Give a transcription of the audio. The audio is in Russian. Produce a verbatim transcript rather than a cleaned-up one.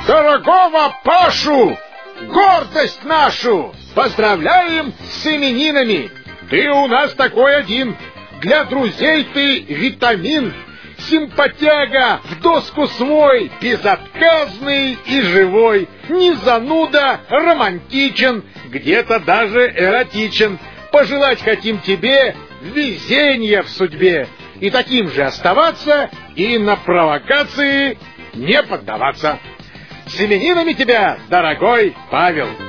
Дорогого Пашу, гордость нашу, поздравляем с именинами. Ты у нас такой один. Для друзей ты витамин. Симпатяга, в доску свой, безотказный и живой. Не зануда, романтичен, где-то даже эротичен. Пожелать хотим тебе везения в судьбе. И таким же оставаться, и на провокации не поддаваться. С именинами тебя, дорогой Павел!